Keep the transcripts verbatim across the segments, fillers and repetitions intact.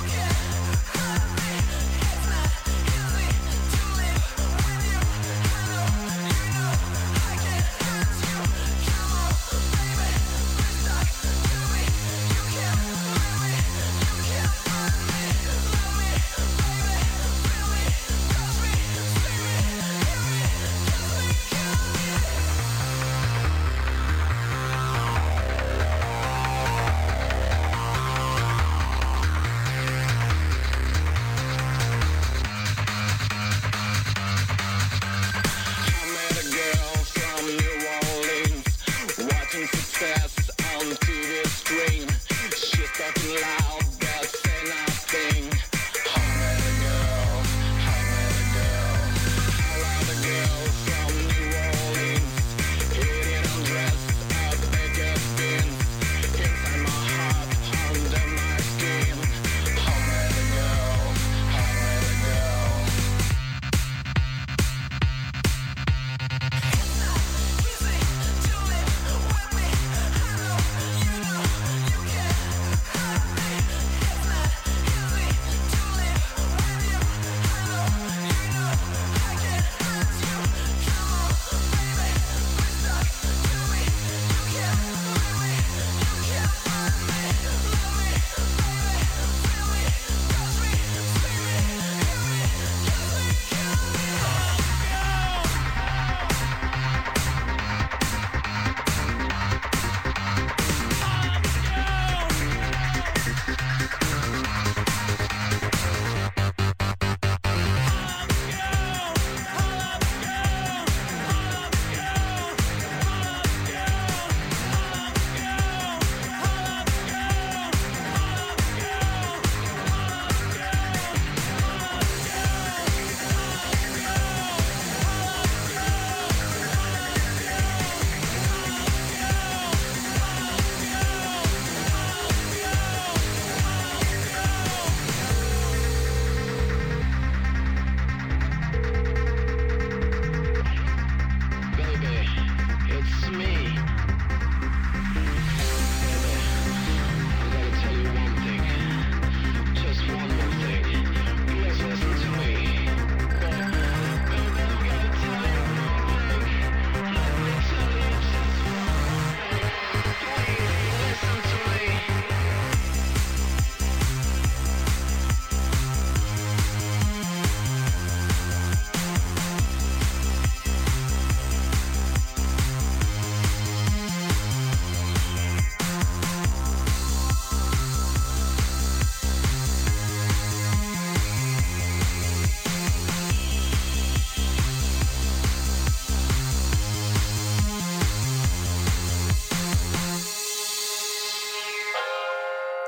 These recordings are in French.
You know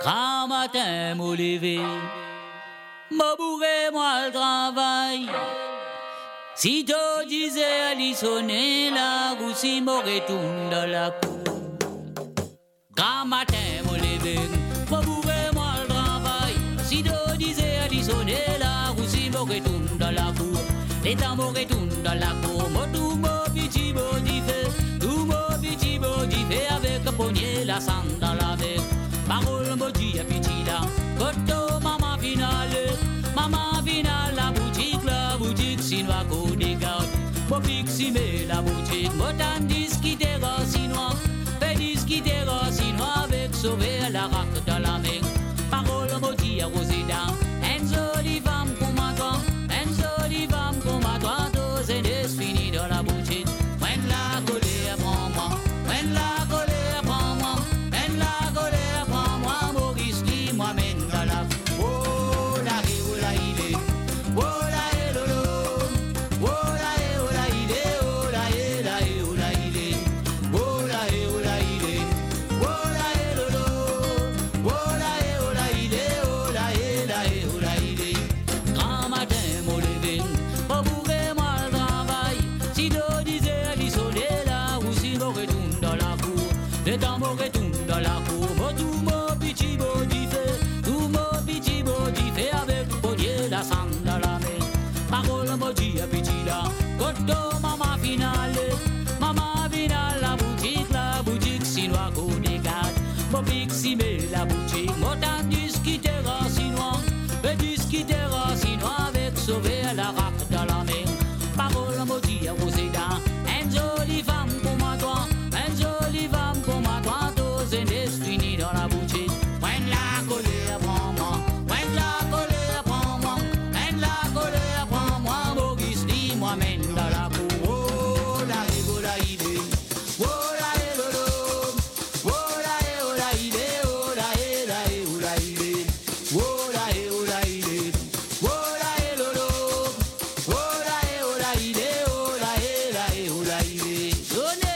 Grand matin, m'au levé, m'a bourré moi le travail. Si tu disais aller sonner la roue, si m'aurait retourne dans la cour. Grand matin, m'au levé, m'a bourré moi le travail. Si tu disais aller sonner la roue, si m'aurait retourne dans la cour. Les temps m'aurait retourne dans la cour. Moi tout mon petit body fait, tout mon petit body fait avec un poignet la sang dans la main. Parole maudit à petit là, Koto maman finale, maman finale la boutique, la boutique chinois qu'on dégarde. Mon pixie mais la boutique, mon tandis qui terra chinois, pédis qui terra chinois avec sauver la raque dans la main. Parole maudit à Rosida, une jolie femme comme toi, une jolie femme comme toi, tous et des finis dans la boutique. When la colère prend moi, when la colère prend moi, when la colère. Moi-même dans la oh la oh la il est oh la eh lolo oh la eh oh la il est oh la eh la eh oh la il est oh la eh oh la il est oh la eh lolo oh la eh oh la il est oh la eh la eh oh la il est. Grand matin m'au levé, pas bourré moi le travail. Si tu disais aller sonner là ou si m'au retourne dans la cour, le temps m'au retourne dans la cour, moi tout mon petit body fait. Avec poignet la sang dans la main. Parole maudit à petit là, Koto maman finale, maman finale la boutique, la boutique chinois qu'on dégarde. Mon pixie mais la boutique, mon tandis qui terra chinois, pédis qui terra chinois avec sauver la raque dans la main. Parole maudit à Roseda, une jolie femme comme toi, une jolie femme comme toi, tous et des finis dans la boutique. When la colère prend moi. Moi-même dans la cour, oh la oh la il est, oh la eh lolo, oh la eh oh la il est, oh la eh la eh oh la il est, oh la eh oh la il est, oh la eh lolo, oh la eh oh la il est, oh la eh la eh oh la il est. Donnez.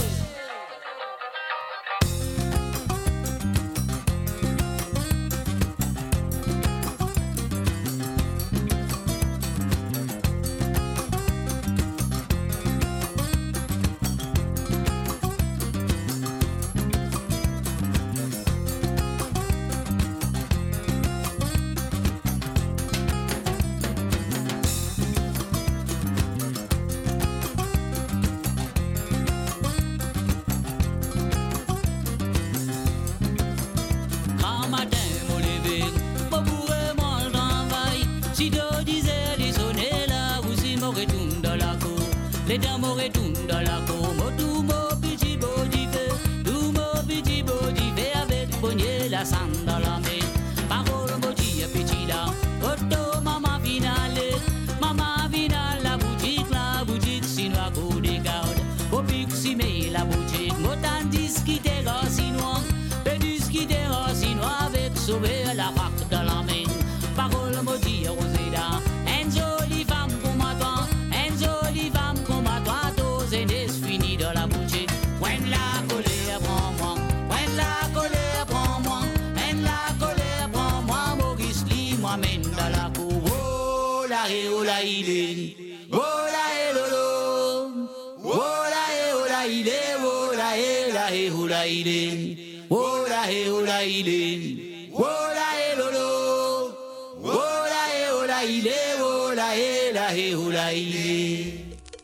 Les dames m'auraient tout dans la cour, moi tout mon petit body fait, tout mon petit body fait avec poignet la sang dans la main. Parole maudit à petit là, Koto maman finale, maman finale la boutique, la boutique chinois qu'on dégarde. Au pixie mais la boutique, moi tandis qui terra chinois, pédis qui terra chinois avec sauver la raque dans la main. Parole maudit à Roseda, une jolie femme comme toi, une jolie femme comme toi, tous et des finis dans la boutique. When la colère prend moi, when la colère prend moi, when la colère prend moi, Maurice Lee, moi-même dans la cour. Oh la eh oh la il est, oh la eh lolo, oh la eh oh la il est, oh la eh la eh oh la il est, oh la eh oh la il est, oh la eh lolo, oh la eh oh la il est, oh la eh la eh oh la il est.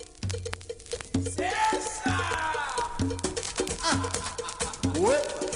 Ouais.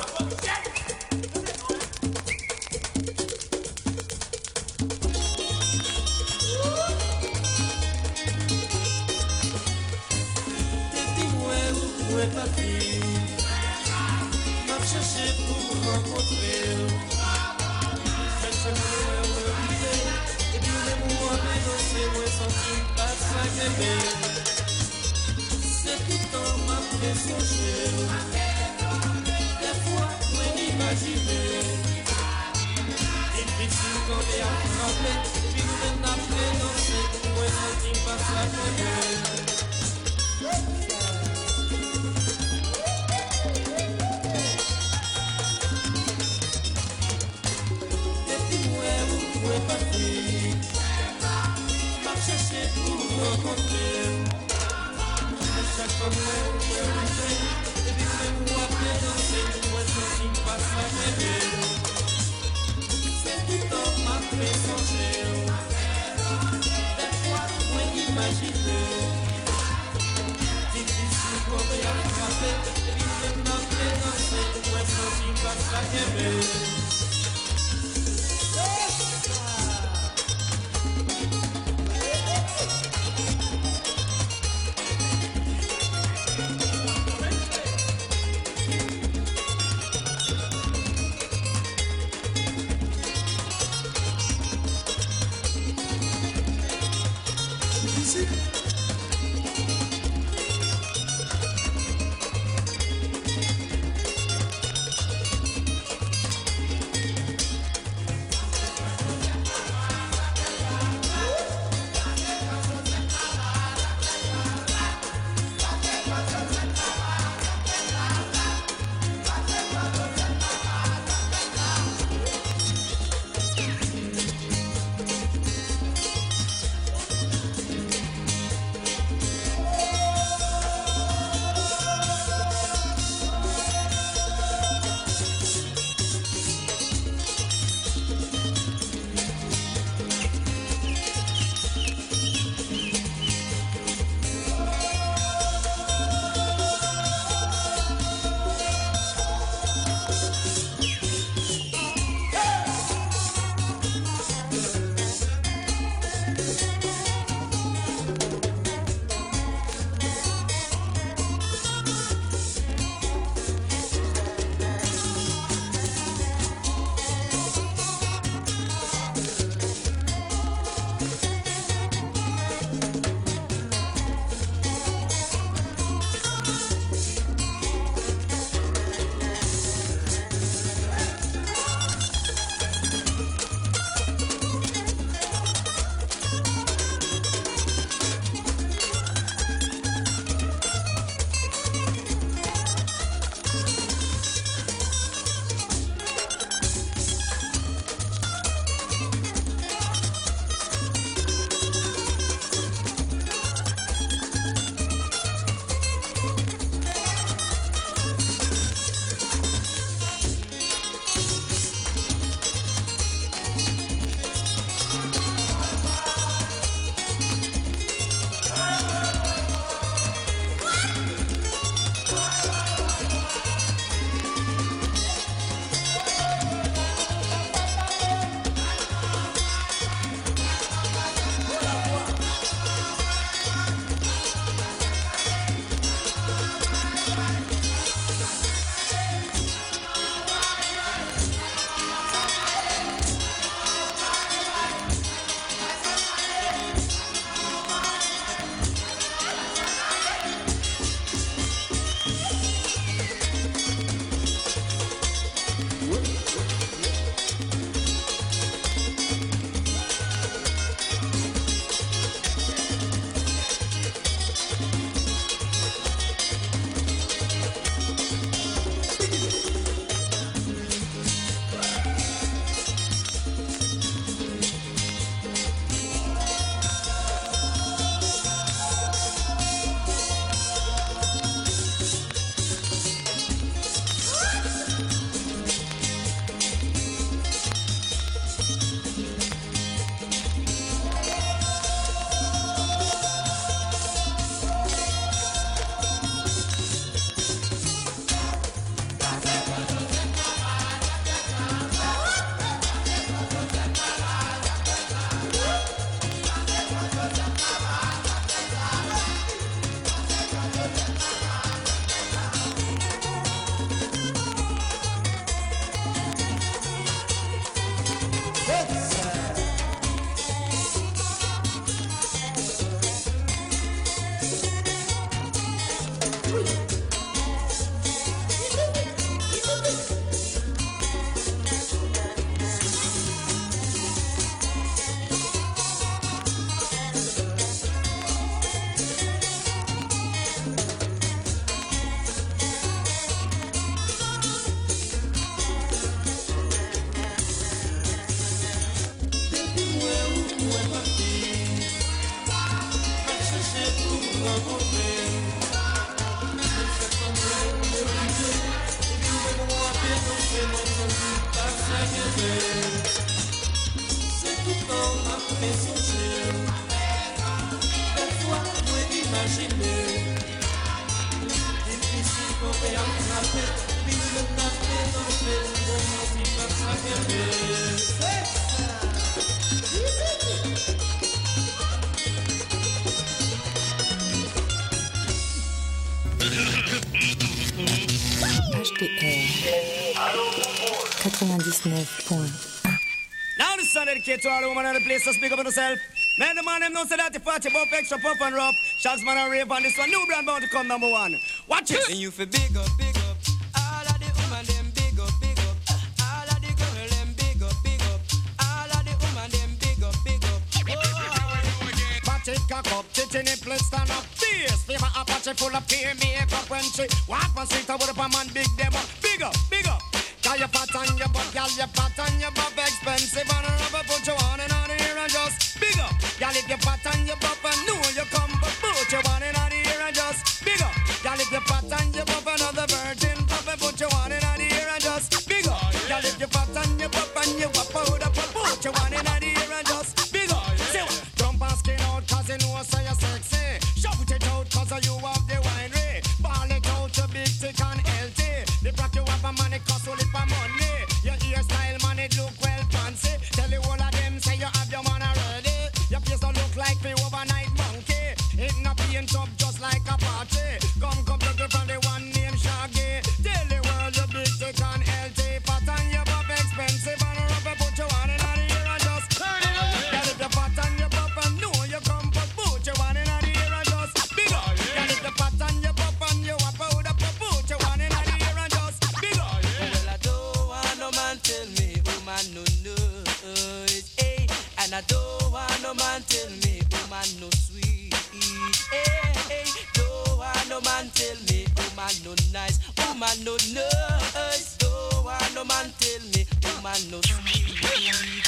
Où est ta fille? M'a cherché pour me rencontrer. Faites ce que vous voulez. Et puis les mots à dénoncer, moi senti pas ça bébé. C'est tout le temps m'a fait songer. Des fois, moi n'imaginer. Et puis si quand on est attrapé, et puis nous n'avons pas dansé, moi senti pas ça bébé. C'est tout temps m'a fait songer. Parfois, moi imaginer. Difficile pour attraper, puis le taper dans le H T R quatre-vingt-dix-neuf point un. Now this song dedicated to all the women in the place, so speak up on yourself. Man, the man them know say that the party buff extra puff and rough. Shots man and rave on this one, new brand bound to come number one. Watch it. And you feel big up, big up. All of the women them big up, big up. All of the girl them big up, big up. All of the women them big up, big up. Party cock up, titty nipple stand up. Fierce, fever Apache full of peer makeup when she walk on street with up a man big them up. Big up, big up. Got your fat on your butt, gal, your fat on your butt, expensive and a rubber put you on and on here and just big up. Gal, if your fat on your butt and know you come, but put you on and on here and just big up. Gal, if your fat on your butt, another virgin pup and put you on and on here and just big up. Gal, if your fat on your butt and you wap out up, put you on and on here and just big up. Say what? Jump and skin out cause you know so you're sexy. Shout it out cause you have the winery. Ball it out, you big, thick and healthy. The brack you have a money cost only for money. Your hairstyle man it look well fancy. Tell you all of them say you have your man already. Your face don't look like the overnight monkey. It not paint up just like a party. Come come take it from the one named Shaggy. Tell the world you big, thick and healthy. Fat and your buff expensive and rubber put you on in the ear and just turn it up. Tell if the fat and your buff and know you come but put you on in the ear and just big up. Tell if the fat and your buff and you wap out up put you on in the ear and just big up. Well, I don't want no man tell me, woman no knows, hey. And I don't want no man tell me, woman no sweet, hey, hey. Don't want no man tell me, woman no nice, woman no nice. Don't want no man tell me, woman no sweet, hey.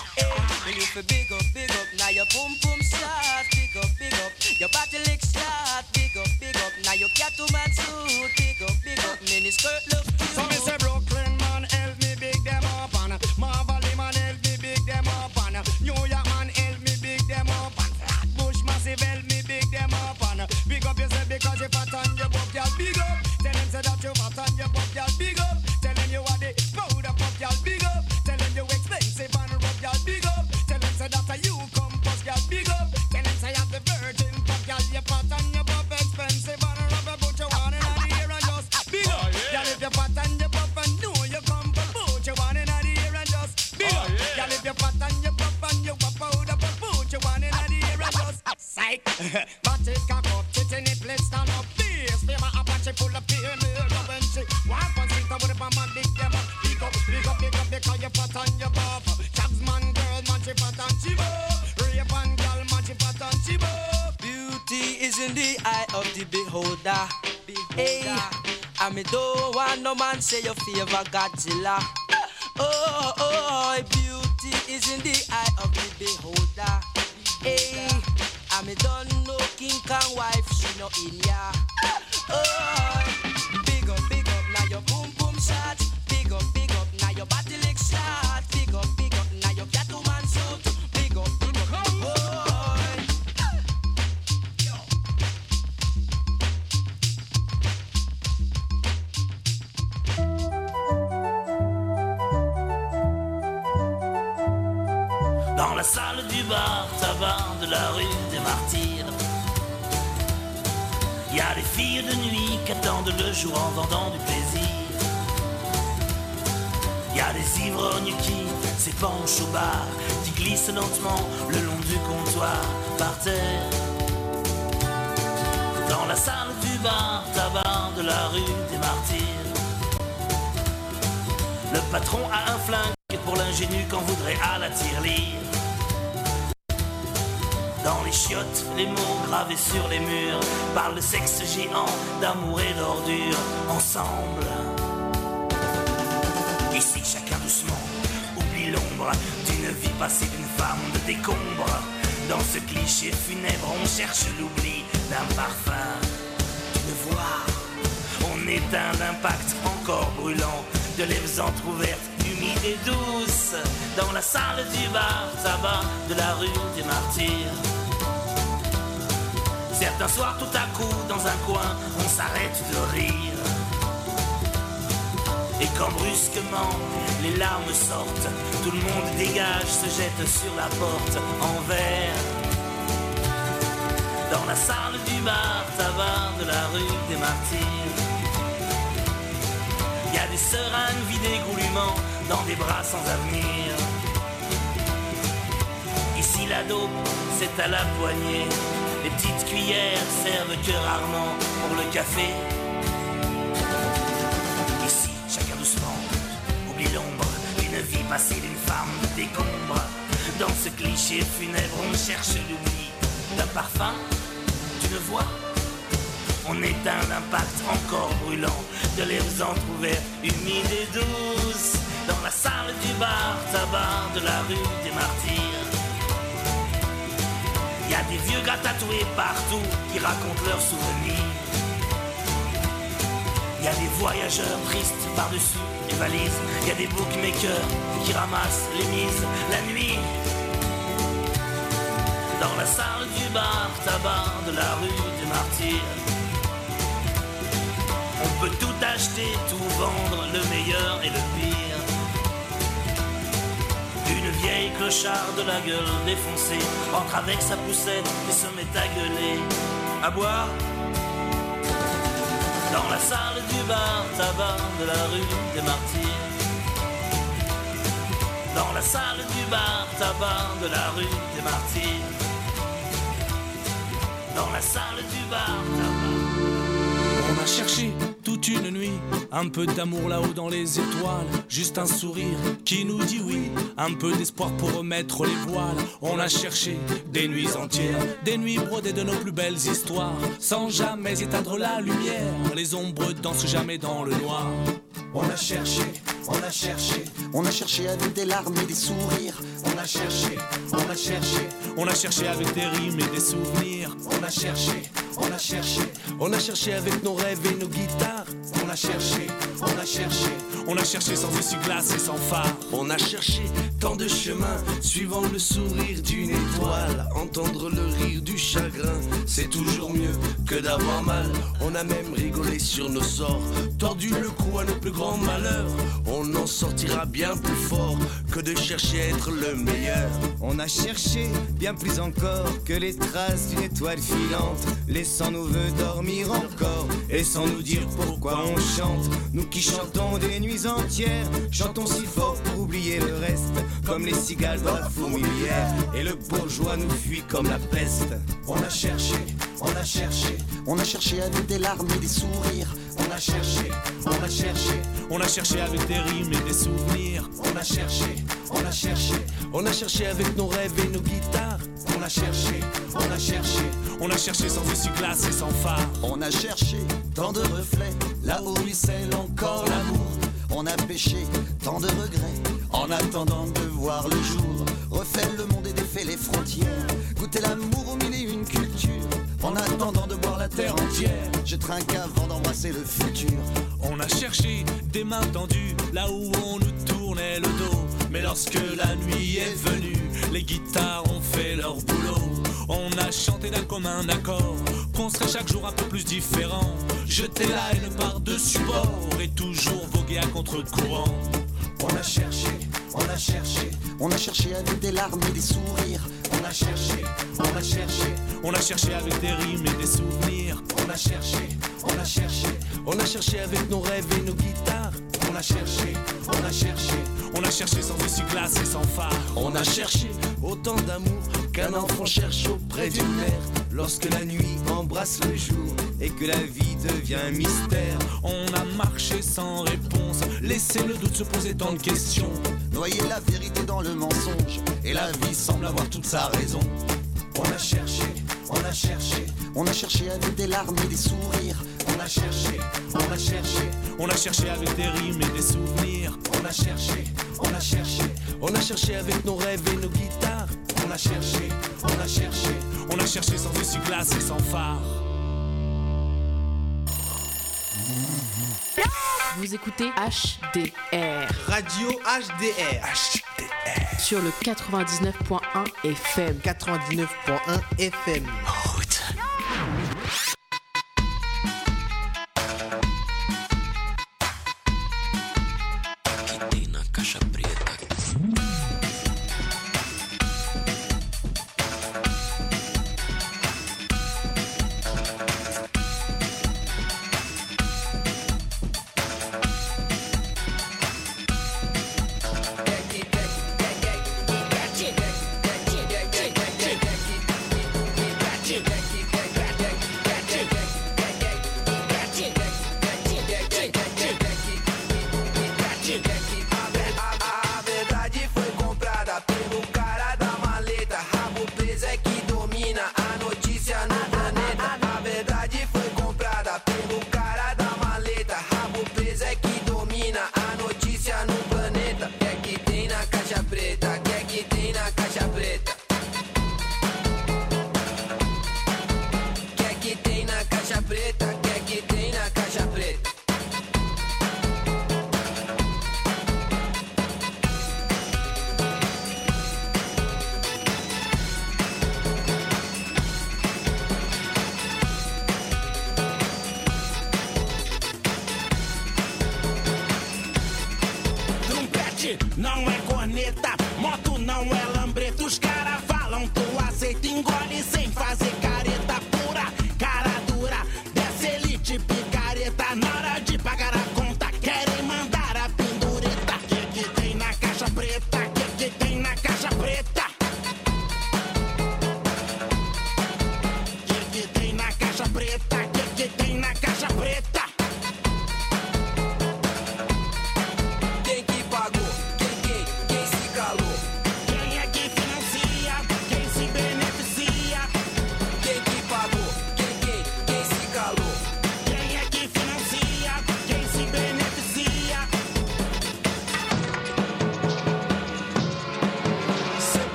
When you feel big up, big up, now your boom boom shot, big up, big up. Your body lick shot, big up, big up. Now your cat to man suit, big up, big up. Mini skirt look cute. So me say Brooklyn man help me big them up and Marvally man help me big them up and New York man help me big them up and Flatbush massive help me big them up and big up yourself because you fat on your butt, y'all big up. Tell them say that you fat on your butt, y'all big up. Tell them you are the powder puff, y'all big up. Tell them you expensive and rough, y'all big up. Tell them say that you come puff, y'all big up. Tell them say you have the virgin puff, y'all you fat on your butt, expensive and rough, put you on in the ear and just big up. Y'all if you fat and you puff and know you come but put you on in the ear and just big up. Y'all if you fat and you puff and you wap out up put you on in the ear and just psych. But it cock up, titty nipple stand up. Fierce, fever Apache full of peer makeup when she walk on street with a man big them up. Big up, big up, big up because you fat and you puff. Chaps man, girl man she fat and she buff. Rave and girl man she fat and she buff. Beauty is in the eye of the beholder. Hey, I me don't want no man say your favor Godzilla. Oh, oh, beauty is in the eye of the beholder. Hey, I me don't know King Kong wife, she no in ya. Oh, big up, big up, now your boom boom shot. Big up, big up, now your body lick shot. Big up, big up, now your cattle man suit. Big up, big up, boy. Dans la salle du bar tabac de la rue des Martyrs, y a des filles de nuit qui attendent le jour en vendant du plaisir. Y a des ivrognes qui s'épanchent au bar, qui glissent lentement le long du comptoir par terre. Dans la salle du bar tabac de la rue des Martyrs, le patron a un flingue et pour l'ingénu qu'on voudrait à la tirelire. Dans les chiottes, les mots gravés sur les murs parlent de sexe géant, d'amour et d'ordure ensemble. Ici, chacun doucement oublie l'ombre d'une vie passée d'une femme de décombre. Dans ce cliché funèbre, on cherche l'oubli d'un parfum, d'une voix. On éteint l'impact encore brûlant de lèvres entr'ouvertes, humides et douces. Dans la salle du bar tabac de la rue des Martyrs. Certains soirs, tout à coup, dans un coin, on s'arrête de rire. Et quand brusquement les larmes sortent, tout le monde dégage, se jette sur la porte en verre. Dans la salle du bar tabac de la rue des Martyrs, y a des seringues vidées goulûment dans des bras sans avenir. Ici la dope, c'est à la poignée. Les petites cuillères servent que rarement pour le café. Ici, chacun doucement oublie l'ombre d'une vie passée d'une femme décombre. Dans ce cliché funèbre, on cherche l'oubli d'un parfum, d'une voix. On éteint l'impact encore brûlant de lèvres entr'ouvertes, humides et douces. Dans la salle du bar tabac de la rue des Martyrs, y a des vieux gars tatoués partout qui racontent leurs souvenirs. Y a des voyageurs tristes par-dessus les valises. Y a des bookmakers qui ramassent les mises la nuit. Dans la salle du bar tabac de la rue des Martyrs, on peut tout acheter, tout vendre, le meilleur et le pire. Une vieille clocharde de la gueule défoncée entre avec sa poussette et se met à gueuler, à boire. Dans la salle du bar tabac de la rue des Martyrs, dans la salle du bar tabac de la rue des Martyrs, dans la salle du bar tabac. On a cherché toute une nuit un peu d'amour là-haut dans les étoiles, juste un sourire qui nous dit oui, un peu d'espoir pour remettre les voiles. On a cherché des nuits entières, des nuits brodées de nos plus belles histoires, sans jamais éteindre la lumière. Les ombres dansent jamais dans le noir. On a cherché, on a cherché, on a cherché avec des larmes et des sourires. On a cherché, on a cherché, on a cherché avec des rimes et des souvenirs. On a cherché, on a cherché, on a cherché avec nos rêves et nos guitares. On a cherché, on a cherché, on a cherché sans essuie-glace et sans phare. On a cherché tant de chemins, suivant le sourire d'une étoile. Entendre le rire du chagrin, c'est toujours mieux que d'avoir mal. On a même rigolé sur nos sorts, tordu le cou à nos plus grands malheurs. On en sortira bien plus fort que de chercher à être le meilleur. On a cherché bien plus encore que les traces d'une étoile filante, laissant nos vœux dormir encore et sans nous dire pourquoi on chante. Nous qui chantons des nuits entières, chantons si fort pour oublier le reste, comme les cigales dans la fourmilière. Et le bourgeois nous fuit comme la peste. On a cherché, on a cherché, on a cherché avec des larmes et des sourires. On a cherché, on a cherché, on a cherché avec des rimes et des souvenirs. On a cherché, on a cherché, on a cherché avec nos rêves et nos guitares. On a cherché, on a cherché, on a cherché sans essuie-glace et sans phare. On a cherché tant de reflets, là où ruisselle encore l'amour. On a péché tant de regrets, en attendant de voir le jour. Refait le monde et défait les frontières, goûter l'amour au mille et une cultures. En attendant de boire la terre entière, je trinque avant d'embrasser le futur. On a cherché des mains tendues, là où on nous tournait le dos. Mais lorsque la nuit est venue, les guitares ont fait leur boulot. On a chanté d'un commun accord, qu'on serait chaque jour un peu plus différent. Jeter la haine par-dessus bord et toujours voguer à contre-courant. On a cherché, on a cherché, on a cherché avec des larmes et des sourires. On a cherché, on a cherché, on a cherché avec des rimes et des souvenirs. On a cherché, on a cherché, on a cherché avec nos rêves et nos guitares. On a cherché, on a cherché, on a cherché sans essuie-glace et sans phare. On a cherché autant d'amour qu'un enfant cherche auprès d'une mère. Lorsque la nuit embrasse le jour et que la vie devient un mystère, on a marché sans réponse, laissé le doute se poser tant de questions. Noyer la vérité dans le mensonge, et la vie semble avoir toute sa raison. On a cherché, on a cherché, on a cherché avec des larmes et des sourires. On a cherché, on a cherché, on a cherché avec des rimes et des souvenirs. On a cherché, on a cherché, on a cherché avec nos rêves et nos guitares. On a cherché, on a cherché, on a cherché sans essuie-glace et sans phare. Vous écoutez H D R. Radio H D R. H D R. Sur le quatre-vingt-dix-neuf point un F M. quatre-vingt-dix-neuf point un F M. Route. caixa preta. Não é corneta, moto não é lambreta. Os caras falam, tu aceita, engole sem fazer careta. Pura, cara dura, dessa elite picareta. Na hora de pagar a conta, querem mandar a pendureta. Que que tem na caixa preta? Que que tem na caixa preta? Que que tem na caixa preta? Que que tem na caixa preta? Quem que pagou?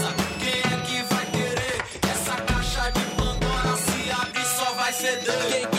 Quem